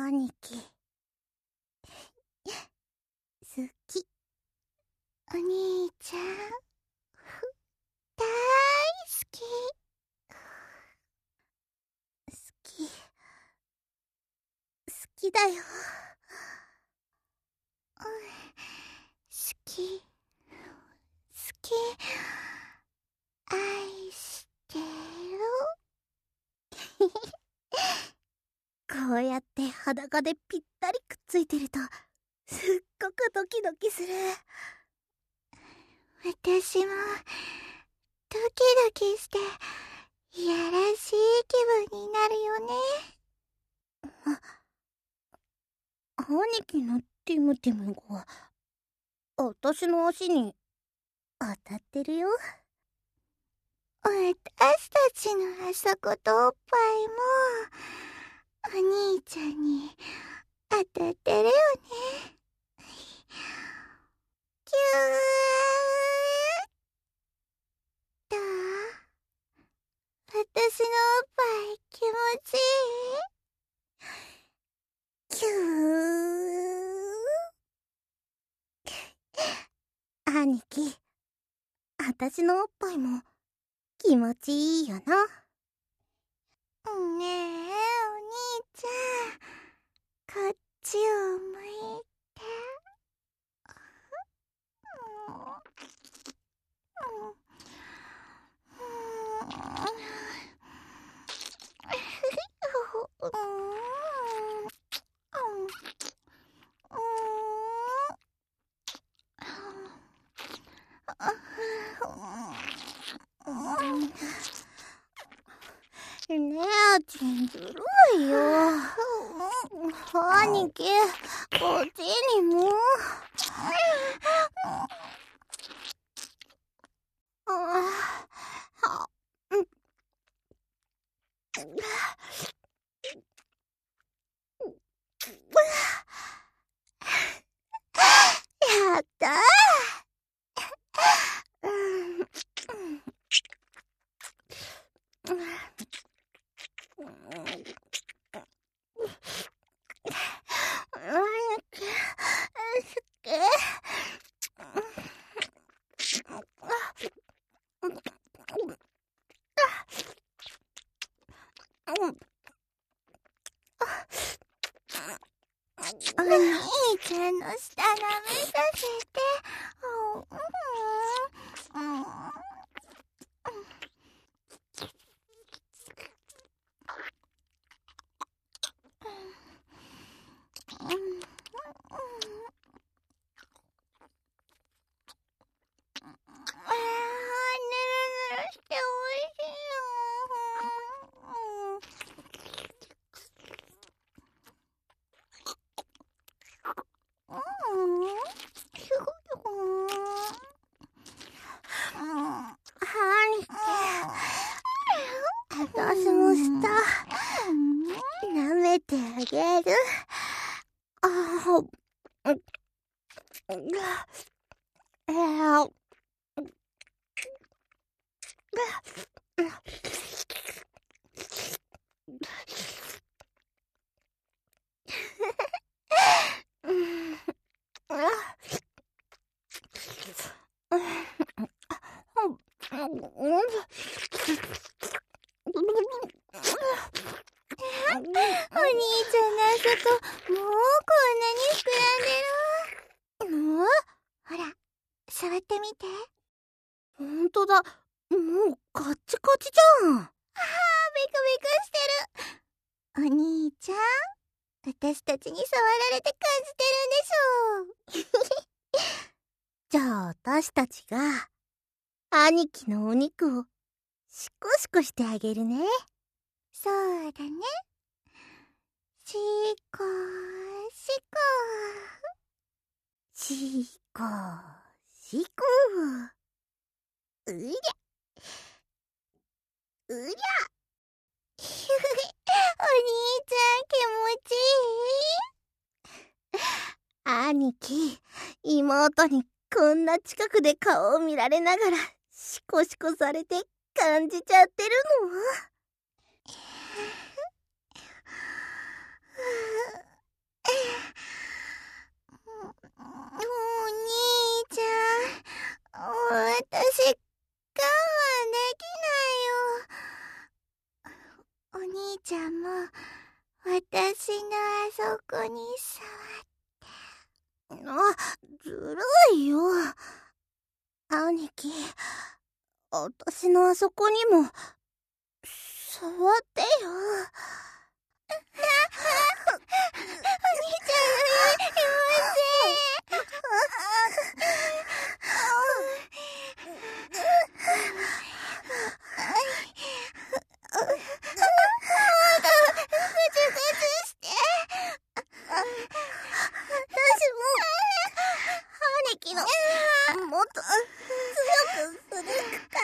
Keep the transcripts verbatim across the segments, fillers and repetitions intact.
兄貴好き。お兄ちゃん大好き。好き好きだよ。好き好き。愛してる。こうやって裸でぴったりくっついてるとすっごくドキドキする。私もドキドキしていやらしい気分になるよね。あ、兄貴のティムティムが私の足に当たってるよ。私たちのあそことおっぱいもお兄ちゃんに当たってるよね。キュー。どう？私のおっぱい気持ちいい？キュー。兄貴、私のおっぱいも気持ちいいよな。ねえ、お兄ちゃん、こっちを向いて。ねえちん、ずるいよ。兄貴、こっちにも。やったー。お兄ちゃんの舌舐めさせて。私の舌舐めてあげる。ああ、えー、お兄ちゃんのあそこ、もうこんなに膨らんでる。もうほら、触ってみて。ほんとだ、もうカッチカチじゃん。ああ、ビクビクしてる。お兄ちゃん、私たちに触られて感じてるんでしょ。じゃあ私たちが兄貴のお肉をシコシコしてあげるね。そうだね。シコシコシコシコ。うりゃうりゃ。お兄ちゃん気持ちいい？兄貴、妹にこんな近くで顔を見られながらシコシコされて感じちゃってるの？ 兄ちゃんも私のあそこに触って。あ、ずるいよ。兄貴、私のあそこにも触ってよ。お兄ちゃんのよせ。ぐちゅぐちゅして。私も兄貴のもっと強くするから。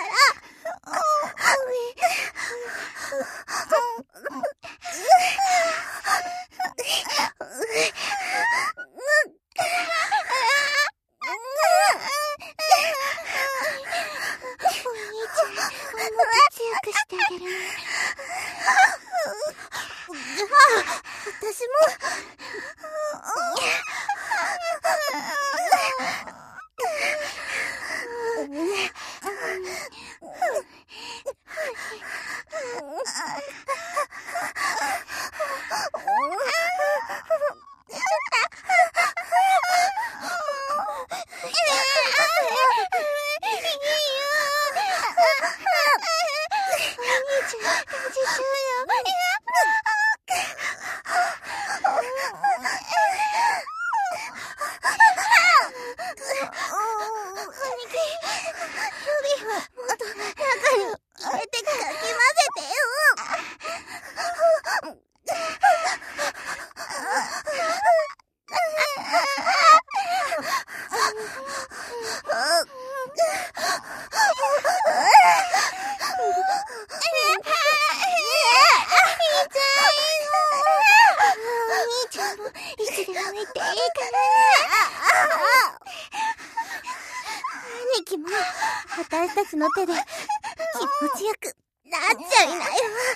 私たちの手で気持ちよくなっちゃいなよ。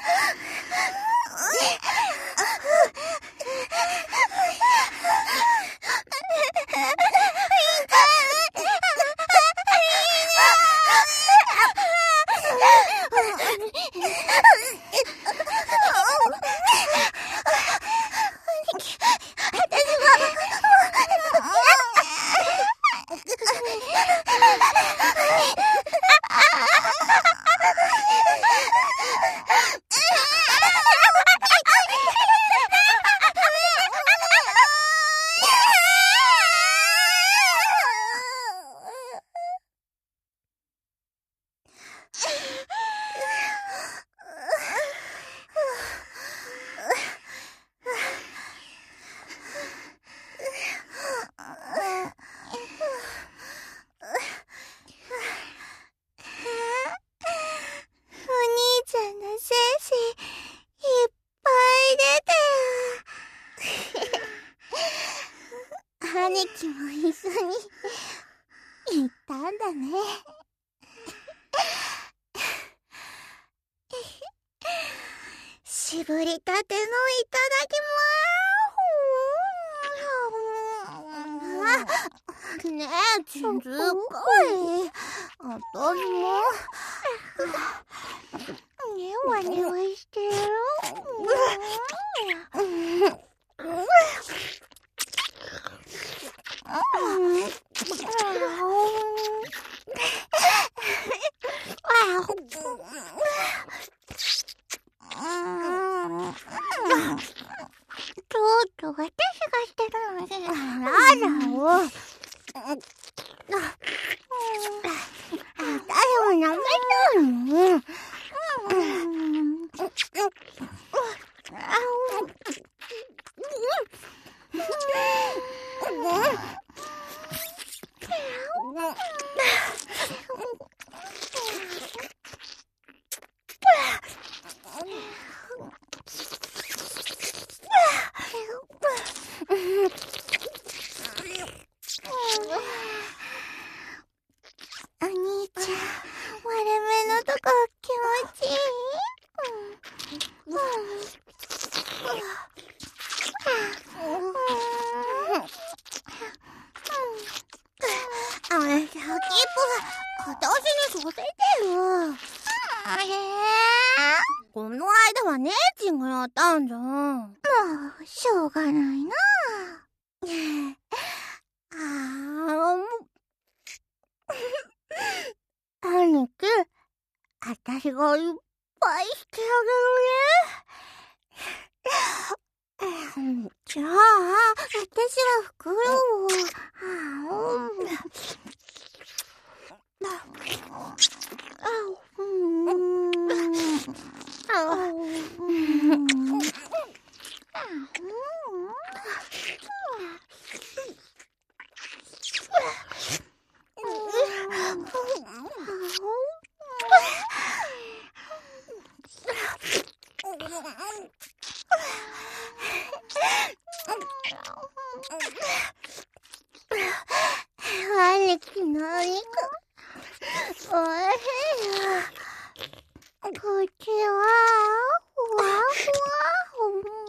兄貴も一緒に行ったんだね。絞りたてのいただきまーす。ねえ、ちんずっこい。私もねわねわしてる。ちょっと私がしてるのにやだよ。あたいも舐めたいもん。 ちがやったんじゃん。もう、しょうがないなあ。あー、もう。兄貴、あたしがいっぱいしてあげるね。じゃあ、あたしは袋を。あうん兄貴のお肉、おいしいよ。こっちは、ふわふわ。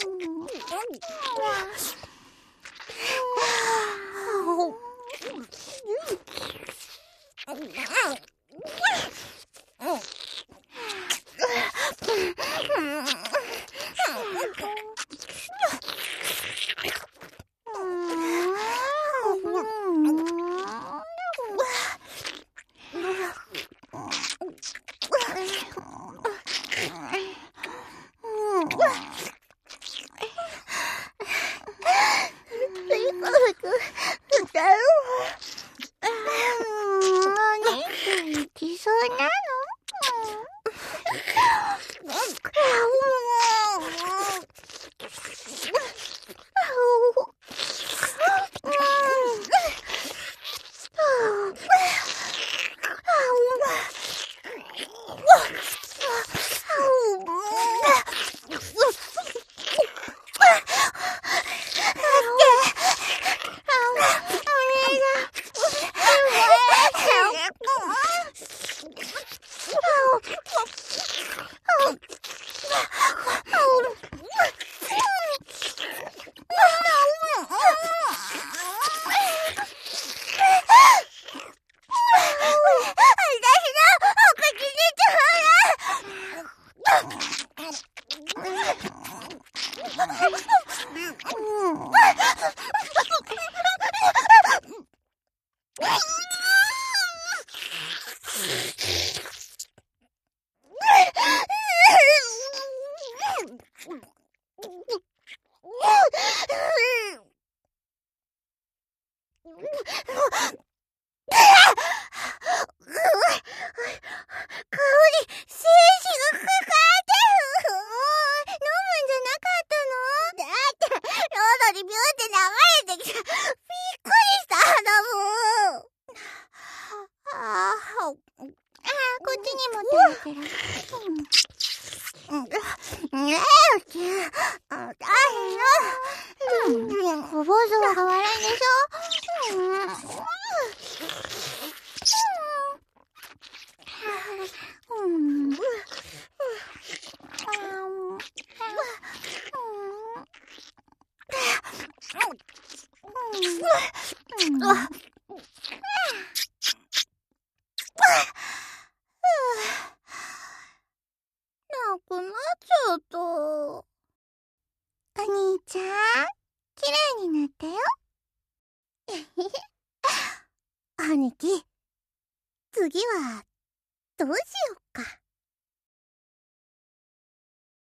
小坊主は変わらんでしょ。なくなっちゃった。お兄ちゃん、きれいになったよ。兄貴、次はどうしよっか。